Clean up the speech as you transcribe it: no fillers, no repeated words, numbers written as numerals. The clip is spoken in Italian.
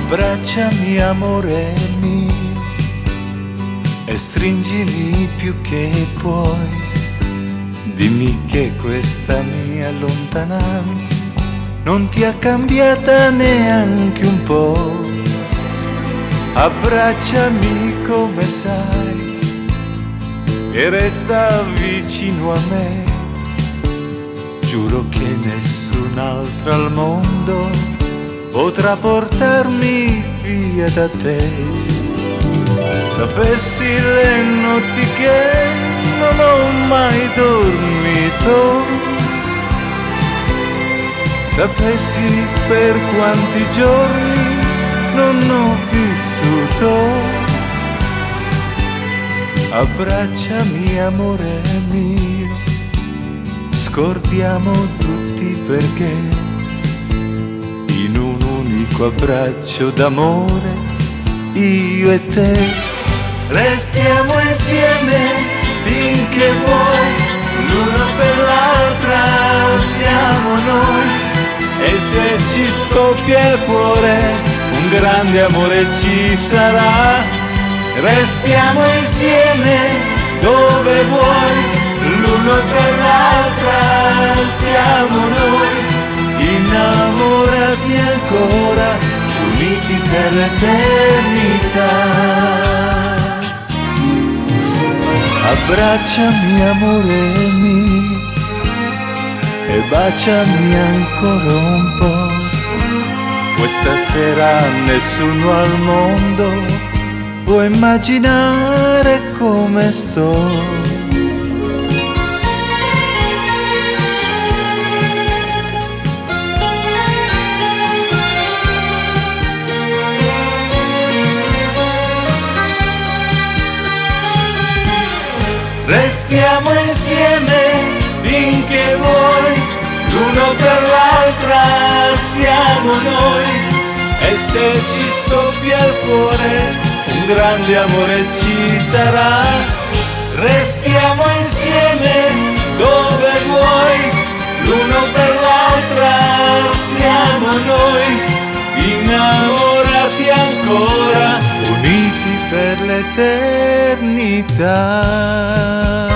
Abbracciami amore mio e stringimi più che puoi. Dimmi che questa mia lontananza non ti ha cambiata neanche un po'. Abbracciami come sai e resta vicino a me. Giuro che nessun'altra al mondo potrà portarmi via da te. Sapessi le notti che non ho mai dormito, sapessi per quanti giorni non ho vissuto. Abbracciami amore mio, scordiamo tutti perché in un unico abbraccio d'amore io e te restiamo insieme finché vuoi, l'uno per l'altra siamo noi. E se ci scoppia il cuore un grande amore ci sarà. Restiamo insieme dove vuoi, l'uno per l'altra siamo noi. Innamorati ancora, uniti per l'eternità. Abbracciami amore mio e baciami ancora un po'. Questa sera nessuno al mondo può immaginare come sto. Restiamo insieme finché vuoi, l'uno per l'altra siamo noi. E se ci scoppia il cuore un grande amore ci sarà. Restiamo insieme dove vuoi, l'uno per l'altra siamo noi. Innamorati ancora, uniti per l'eternità.